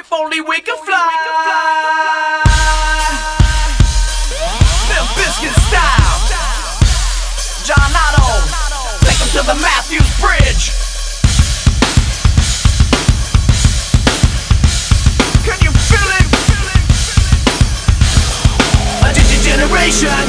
If only we could fly. Limp Bizkit style. John Otto, take him to the Matthews Bridge. Can you feel it? A generation.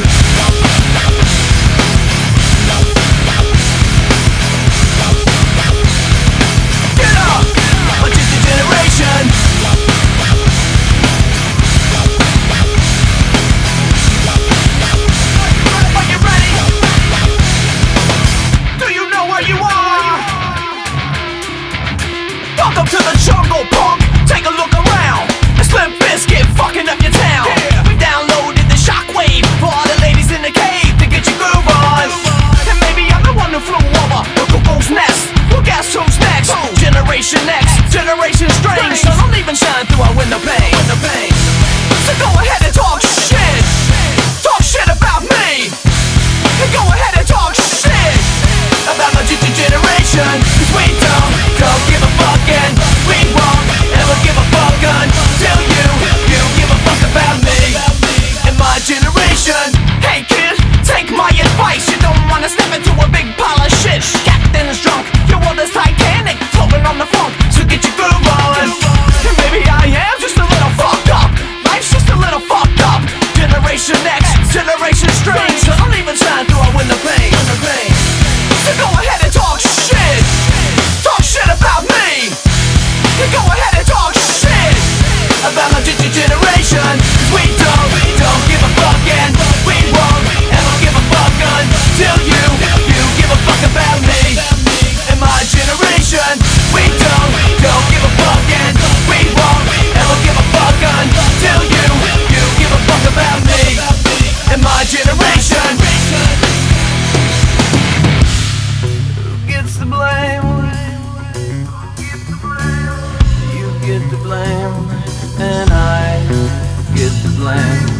Welcome to the jungle, punk. Take a look around. It's Limp Bizkit fucking up your town. We downloaded the shockwave for all the ladies in the cave to get your groove on. And maybe I'm the one who flew over the cuckoo's nest. Well, guess who's next? Generation X, Generation Strange. So don't even shine through our window pane. So go ahead and talk shit. Talk shit about me. And go ahead and talk shit about my generation. 'Cause we don't give a fuck and we won't ever give a fuck until you give a fuck about me and my generation. Hey kid, take my advice. You don't wanna step into a big pile of shit. Captain's drunk, your world is Titanic, floating on the funk, so get your groove on. And maybe I am just a little fucked up. Life's just a little fucked up. Generation X, Generation Strange. So don't even shine through our window pane. So go ahead and talk shit. Talk shit about me. And go ahead and talk shit about my generation. 'Cause we don't give a fuck and we won't ever give a fuck until you give a fuck about me and my generation. We don't give a fuck and we won't ever give a fuck until you give a fuck about me and my generation. Who gets the blame? You get the blame, and I get the blame.